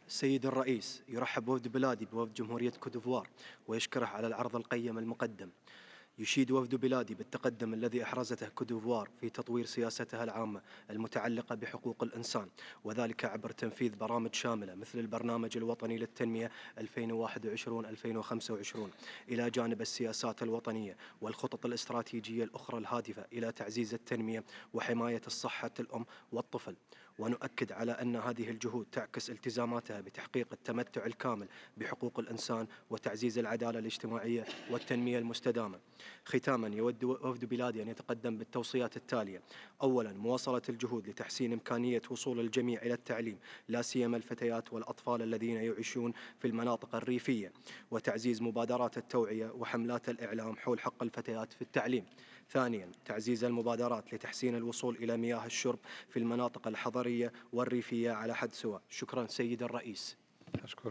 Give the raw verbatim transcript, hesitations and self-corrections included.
السيد الرئيس يرحب وفد بلادي بوفد جمهورية كوتيفوار ويشكره على العرض القيم المقدم. يشيد وفد بلادي بالتقدم الذي أحرزته كوتيفوار في تطوير سياستها العامة المتعلقة بحقوق الإنسان، وذلك عبر تنفيذ برامج شاملة مثل البرنامج الوطني للتنمية ألفين وواحد وعشرين ألفين وخمسة وعشرين، إلى جانب السياسات الوطنية والخطط الاستراتيجية الأخرى الهادفة إلى تعزيز التنمية وحماية الصحة الأم والطفل. ونؤكد على أن هذه الجهود تعكس التزاماتها بتحقيق التمتع الكامل بحقوق الإنسان وتعزيز العدالة الاجتماعية والتنمية المستدامة. ختاما، يود وفد بلادي أن يتقدم بالتوصيات التالية: أولا، مواصلة الجهود لتحسين إمكانية وصول الجميع إلى التعليم، لا سيما الفتيات والأطفال الذين يعيشون في المناطق الريفية، وتعزيز مبادرات التوعية وحملات الإعلام حول حق الفتيات في التعليم. ثانيا، تعزيز المبادرات لتحسين الوصول إلى مياه الشرب في المناطق الحضرية والريفية على حد سواء. شكرا سيد الرئيس. أشكر